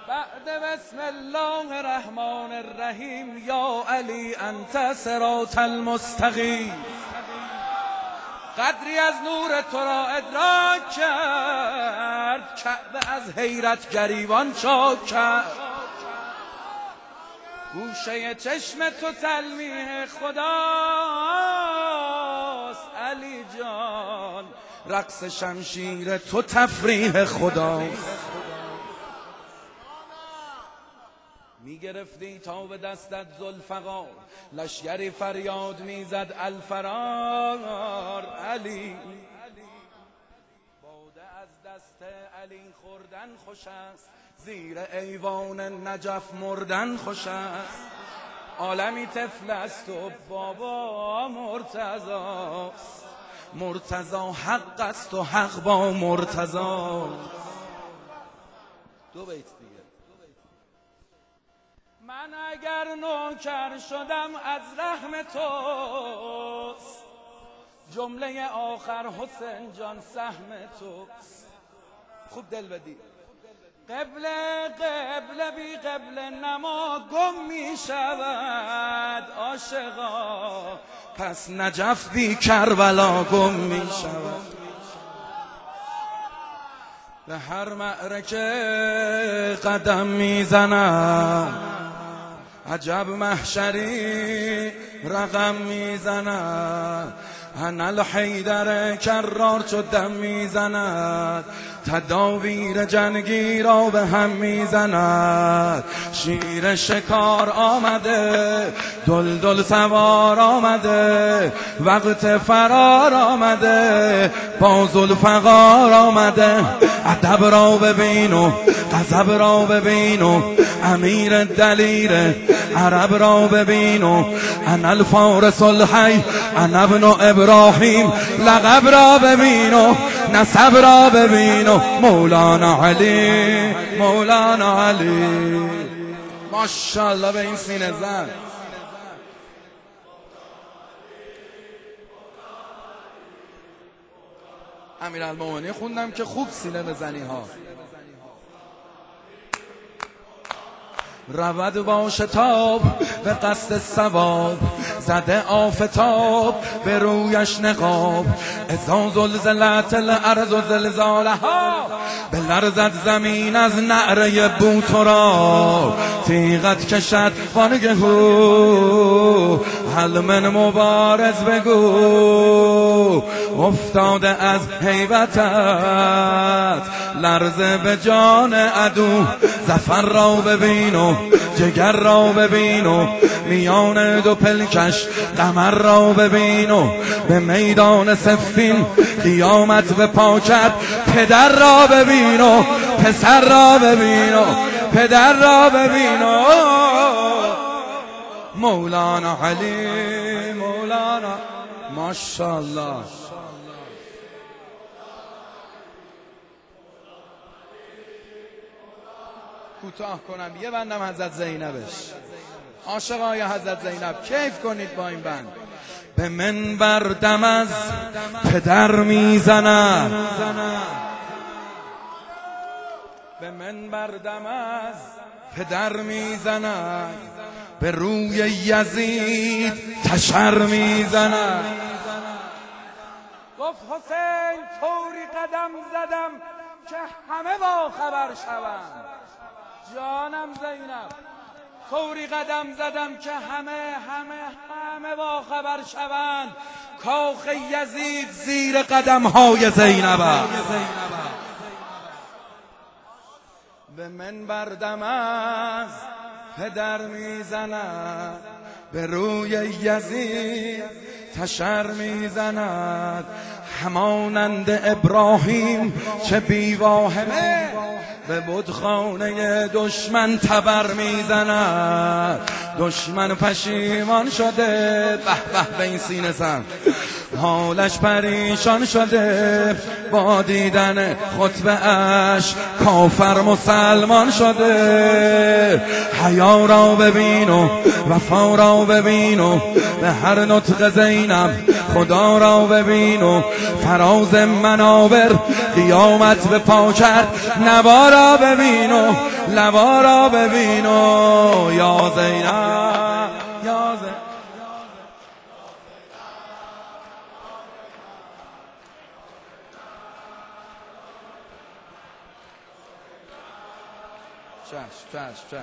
بعد بسم الله الرحمن الرحیم یا علی انت صراط المستقیم. قدری از نور تو را ادراک کرد، کعبه از حیرت گریبان چاک کرد. گوشه چشم تو تلمیح خداست علی جان، رقص شمشیر تو تفریح خداست. میگرفتی تا به دستت ذوالفقار، لشگری فریاد میزد الفرار. علی باده از دست علی خوردن خوش است، زیر ایوان نجف مردن خوش است. عالمی طفل است و بابا مرتضاست، مرتضا حق است و حق با مرتضا. دو بیت دیگه. من اگر نوکر شدم از رحم توست، جمله آخر حسین جان سهم توست. خوب دل بدی. قبله بی قبله نما گم می شود عاشقا، پس نجف بی کربلا گم می شود. به هر معرکه قدم می زنم، عجب محشری رقم میزند. انا الحیدر کرار چو دم میزند، تداویر جنگی را به هم میزند. شیر شکار آمده، دلدل سوار آمده، وقت فرار آمده، با ذوالفقار آمده. ادب را ببین و غضب را ببین و امیر دلیر عرب را ببین و انا الفارس الحی انا ابن ابراهیم لقب را ببین و نسب را ببین و مولانا علی، مولانا علی. ماشاءالله به این سینه زن. امیرالمومنین خوندم که خوب سینه بزنی ها. رود با شتاب به قصد ثواب، زده آفتاب به رویش نقاب. اذا زلزلت الارض زلزالها، بلرزد زمین از نعره بوترا. تیغت کشد وانگهو، هل من مبارز بگو. افتاده از هیبتت لرزه به جان عدو. ظفر را ببین و جگر را ببین و میان دو پلکش قمر را ببین و به میدان صفین قیامت به پاکت. پدر را ببین و پسر را ببین و پدر را ببین و مولانا علی، مولانا. ماشاءالله. کوتاه کنم یه بندم حضرت زینبش. عاشقای حضرت زینب کیف کنید با این بند. به منبر دم از پدر میزند، به منبر دم از پدر میزند، به روی یزید تشر میزند. گفت حسین طوری قدم زدم که همه با خبر شوند. جانم زینب طوری قدم زدم که همه با خبر شوند. کاخ یزید زیر قدم های زینب است. به منبر دم از پدر میزند، به روی یزید تشر میزند. همانند ابراهیم چه بیواهمه، به بتخانه دشمن تبر میزند. دشمن پشیمان شده، به به به این سینه زن، حالش پریشان شده با دیدن خطبه اش. کافر مسلمان شده. حیا را ببین و وفا را ببین و به هر نطق زینب خدا را ببین و فراز منابر قیامت به پا کرد نوا را ببین و لوا را ببین و یا زینب یا زینب. چشم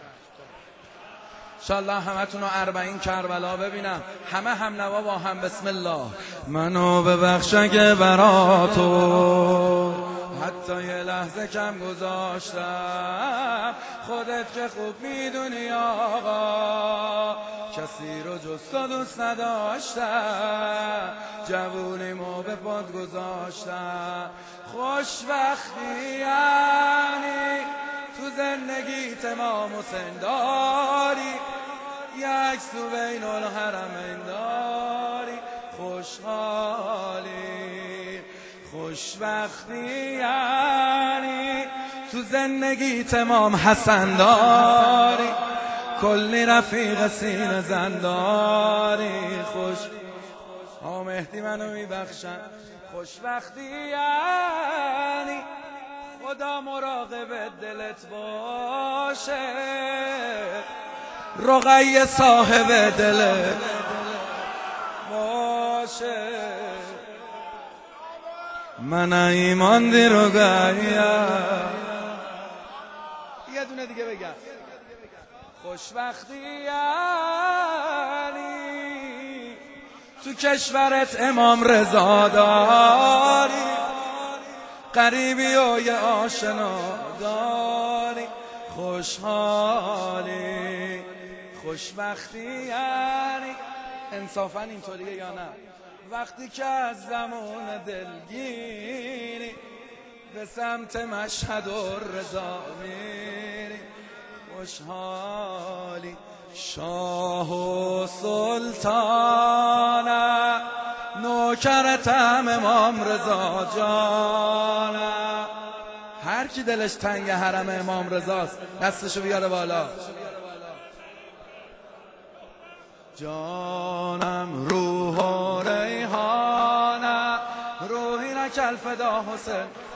انشالله همتون رو 40 کربلا ببینم، همه هم نوا با هم. بسم الله. منو ببخش اگه برا تو حتی یه لحظه کم گذاشتم، خودت که خوب میدونی آقا کسی رو جز تو دوست نداشتم، جوونیمو به پات گذاشتم. خوشبختی یعنی تو زندگی تمام حسین داری، یک سو بین الحرمین داری، خوشحالی خوشبختی یعنی تو زندگی تمام حسن داری، کلی رفیق سینه زن داری. مهدی منو میبخشن. خوشبختی یعنی خدا مراقب دلت باشه، رقیه صاحب دلت باشه. من ایمان دی رقیه. یه دونه دیگه بگم. خوشبختی یعنی تو کشورت امام رضا داری، قریبی و یه آشنا داری، خوشحالی خوشبختی یعنی انصافا اینطوریه یا نه؟ وقتی که از زمان دلگیری به سمت مشهد و رضا میری، خوشحالی شاه و سلطانه، نوکرتم امام رضا جانم. هر کی دلش تنگ حرم امام رضاست دستشو بیاره بالا. جانم روح و ریحانه، روحی نکل فدا حسین.